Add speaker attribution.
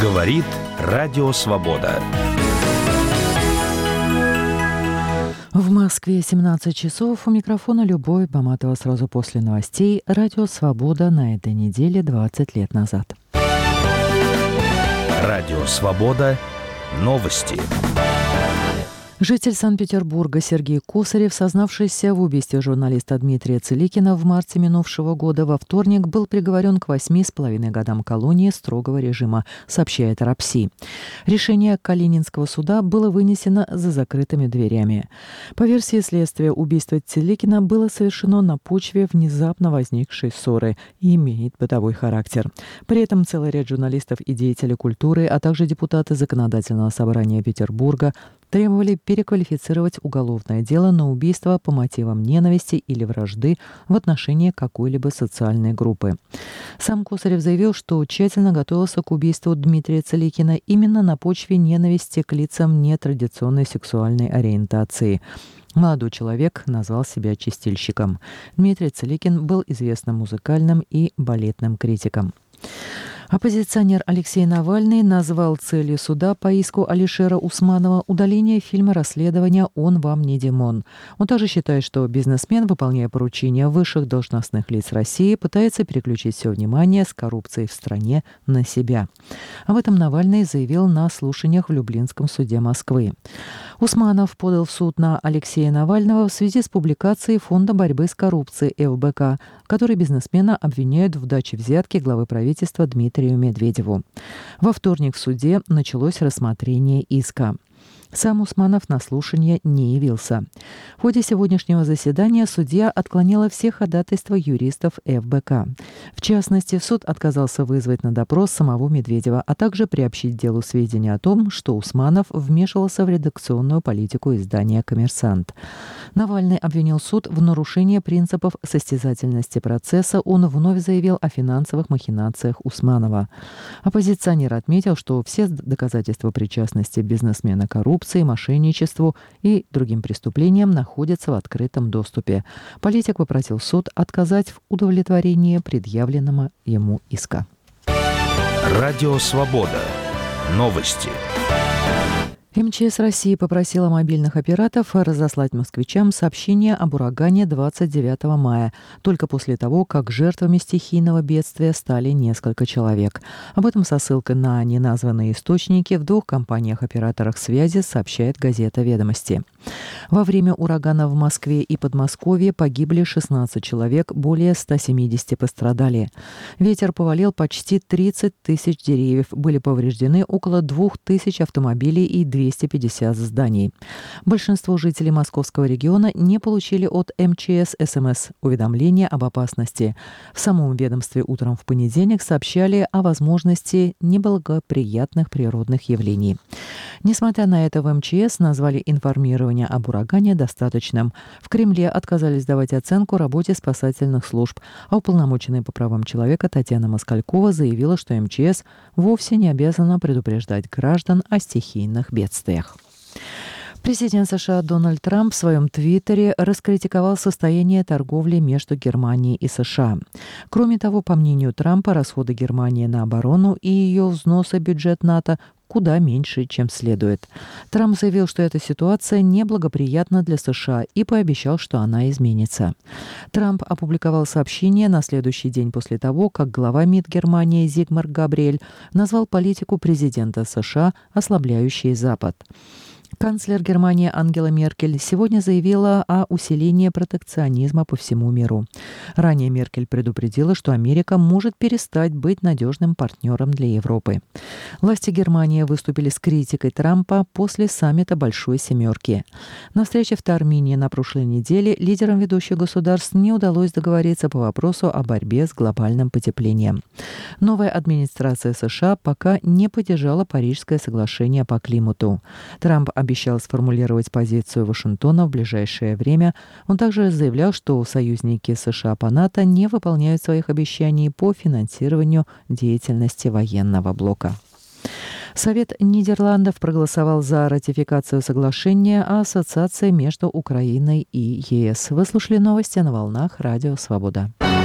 Speaker 1: Говорит Радио Свобода.
Speaker 2: В Москве 17 часов. У микрофона Любовь Баматова. Сразу после новостей. Радио Свобода на этой неделе 20 лет назад.
Speaker 1: Радио Свобода. Новости.
Speaker 2: Житель Санкт-Петербурга Сергей Косарев, сознавшийся в убийстве журналиста Дмитрия Целикина в марте минувшего года, во вторник был приговорен к 8,5 годам колонии строгого режима, сообщает РАПСИ. Решение Калининского суда было вынесено за закрытыми дверями. По версии следствия, убийство Целикина было совершено на почве внезапно возникшей ссоры и имеет бытовой характер. При этом целый ряд журналистов и деятелей культуры, а также депутаты Законодательного собрания Петербурга требовали переквалифицировать уголовное дело на убийство по мотивам ненависти или вражды в отношении какой-либо социальной группы. Сам Косарев заявил, что тщательно готовился к убийству Дмитрия Целикина именно на почве ненависти к лицам нетрадиционной сексуальной ориентации. Молодой человек назвал себя чистильщиком. Дмитрий Целикин был известным музыкальным и балетным критиком. Оппозиционер Алексей Навальный назвал целью суда по иску Алишера Усманова удаление фильма расследования «Он вам не Димон». Он также считает, что бизнесмен, выполняя поручения высших должностных лиц России, пытается переключить все внимание с коррупцией в стране на себя. Об этом Навальный заявил на слушаниях в Люблинском суде Москвы. Усманов подал в суд на Алексея Навального в связи с публикацией Фонда борьбы с коррупцией ФБК, который бизнесмена обвиняют в даче взятки главы правительства Дмитрию Медведеву. Во вторник в суде началось рассмотрение иска. Сам Усманов на слушание не явился. В ходе сегодняшнего заседания судья отклонила все ходатайства юристов ФБК. В частности, суд отказался вызвать на допрос самого Медведева, а также приобщить делу сведения о том, что Усманов вмешивался в редакционную политику издания «Коммерсант». Навальный обвинил суд в нарушении принципов состязательности процесса. Он вновь заявил о финансовых махинациях Усманова. Оппозиционер отметил, что все доказательства причастности бизнесмена к коррупции, мошенничеству и другим преступлениям находятся в открытом доступе. Политик попросил суд отказать в удовлетворении предъявленного ему иска.
Speaker 1: Радио Свобода. Новости.
Speaker 2: МЧС России попросила мобильных операторов разослать москвичам сообщение об урагане 29 мая, только после того, как жертвами стихийного бедствия стали несколько человек. Об этом со ссылкой на неназванные источники в двух компаниях-операторах связи сообщает газета «Ведомости». Во время урагана в Москве и Подмосковье погибли 16 человек, более 170 пострадали. Ветер повалил почти 30 тысяч деревьев, были повреждены около 2000 автомобилей и 250 зданий. Большинство жителей московского региона не получили от МЧС СМС-уведомления об опасности. В самом ведомстве утром в понедельник сообщали о возможности неблагоприятных природных явлений. Несмотря на это, в МЧС назвали информирование об урагане достаточным. В Кремле отказались давать оценку работе спасательных служб, а уполномоченная по правам человека Татьяна Москалькова заявила, что МЧС вовсе не обязана предупреждать граждан о стихийных бедствиях. Президент США Дональд Трамп в своем твиттере раскритиковал состояние торговли между Германией и США. Кроме того, по мнению Трампа, расходы Германии на оборону и ее взносы в бюджет НАТО куда меньше, чем следует. Трамп заявил, что эта ситуация неблагоприятна для США и пообещал, что она изменится. Трамп опубликовал сообщение на следующий день после того, как глава МИД Германии Зигмар Габриэль назвал политику президента США ослабляющей Запад. Канцлер Германии Ангела Меркель сегодня заявила о усилении протекционизма по всему миру. Ранее Меркель предупредила, что Америка может перестать быть надежным партнером для Европы. Власти Германии выступили с критикой Трампа после саммита Большой Семерки. На встрече в Таармине на прошлой неделе лидерам ведущих государств не удалось договориться по вопросу о борьбе с глобальным потеплением. Новая администрация США пока не поддержала Парижское соглашение по климату. Трамп обещал сформулировать позицию Вашингтона в ближайшее время. Он также заявлял, что союзники США по НАТО не выполняют своих обещаний по финансированию деятельности военного блока. Совет Нидерландов проголосовал за ратификацию соглашения о ассоциации между Украиной и ЕС. Вы слушали новости на волнах Радио Свобода.